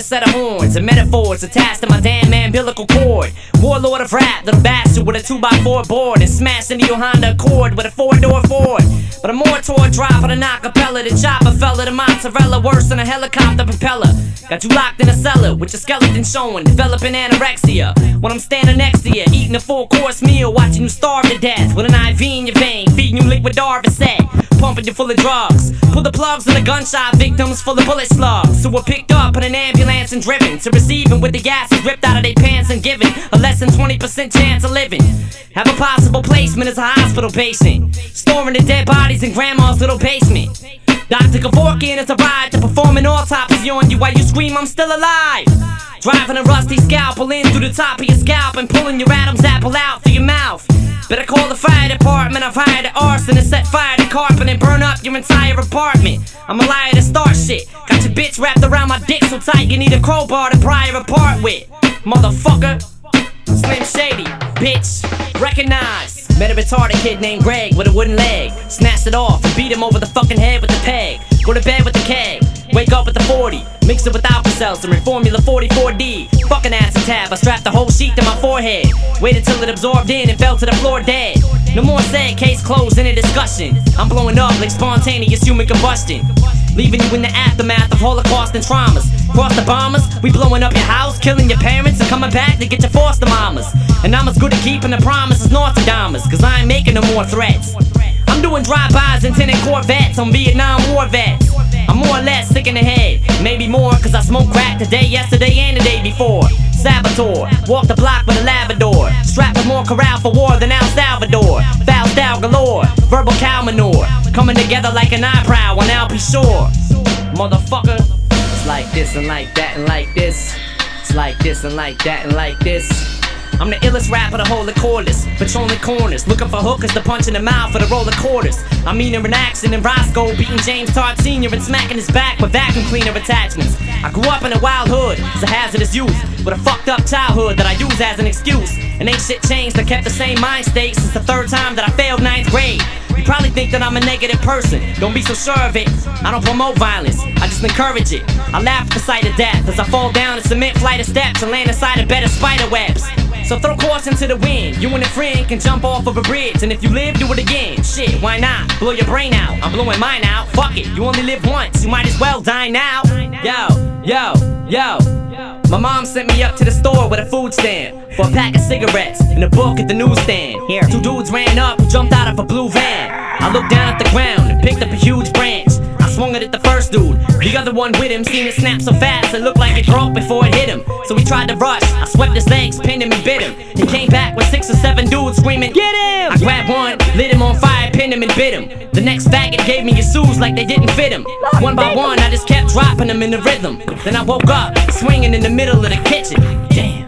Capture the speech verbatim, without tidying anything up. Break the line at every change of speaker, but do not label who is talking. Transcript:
set of horns and metaphors attached to my damn umbilical cord. Warlord of rap, little bastard with a two by four board and smashed into your Honda Accord with a four-door Ford. But I'm more toward drop on an acapella, the chopper fella, the mozzarella worse than a helicopter propeller. Got you locked in a cellar with your skeleton showing, developing anorexia. When I'm standing next to you, eating a full-course meal, watching you starve to death with an I V in your vein, feeding you liquid Darvocet, pumping you full of drugs. Pull the plugs on the gunshot victims full of bullet slugs, who were picked up in an ambulance and driven to receiving with the gases ripped out of their pants and given a less than twenty percent chance of living. Have a possible placement as a hospital patient, storing the dead bodies in grandma's little basement. Doctor Kevorkian is a ride to perform an autopsy on you while you scream I'm still alive. Driving a rusty scalpel in through the top of your scalp and pulling your Adam's apple out through your mouth. Better call the fire department. I've hired an arson and set fire to carpet and burn up your entire apartment. I'm a liar to start shit. Got your bitch wrapped around my dick so tight you need a crowbar to pry her apart with. Motherfucker. Slim Shady, bitch. Recognize. Met a retarded kid named Greg with a wooden leg. Snatched it off and beat him over the fucking head with the peg. Go to bed with the keg. Wake up with the forty. Mix it with Alka-Seltzer and Formula forty-four D. Fucking acetab, I strapped the whole sheet to my forehead. Waited till it absorbed in and fell to the floor dead. No more said, case closed, in a discussion. I'm blowing up like spontaneous human combustion, leaving you in the aftermath of Holocaust and traumas. Cross the bombers, we blowing up your house, killing your parents and coming back to get your foster mamas. And I'm as good at keeping the promise as Nostradamus, cause I ain't making no more threats. I'm doing drive-bys and tinted Corvettes on Vietnam War vets. I'm more or less sick in the head, maybe more cause I smoked crack today, yesterday and the day before. Saboteur, walk the block with a Labrador, strapped with more corral for war than El Salvador. Foul style galore, verbal cow manure, coming together like an eyebrow on Alpe Shore. Motherfucker. It's like this and like that and like this. It's like this and like that and like this. I'm the illest rapper to hold the cordless, patrolling corners, looking for hookers to punch in the mouth for the roll of quarters. I'm meaner in action than Roscoe, beating James Tart Senior and smacking his back with vacuum cleaner attachments. I grew up in a wild hood as a hazardous youth, with a fucked up childhood that I use as an excuse. And ain't shit changed, I kept the same mind state since the third time that I failed ninth grade. You probably think that I'm a negative person, don't be so sure of it. I don't promote violence, I just encourage it. I laugh at the sight of death as I fall down a cement flight of steps and land inside a bed of spider webs. So throw caution to the wind, you and a friend can jump off of a bridge, and if you live, do it again. Shit, why not? Blow your brain out, I'm blowing mine out. Fuck it, you only live once, you might as well die now. Yo, yo, yo. My mom sent me up to the store with a food stamp for a pack of cigarettes and a book at the newsstand. Here, two dudes ran up and jumped out of a blue van. I looked down at the ground and picked up a huge branch. I swung it at the first dude, the other one with him seen it snap so fast it looked like it broke before it hit him. So he tried to rush, I swept his legs, pinned him and bit him. He came back with six or seven dudes screaming, "Get him!" I grabbed one, lit him on fire, pinned him and bit him. The next faggot gave me his shoes like they didn't fit him. One by one I just kept dropping them in the rhythm. Then I woke up, swinging in the middle of the kitchen. Damn.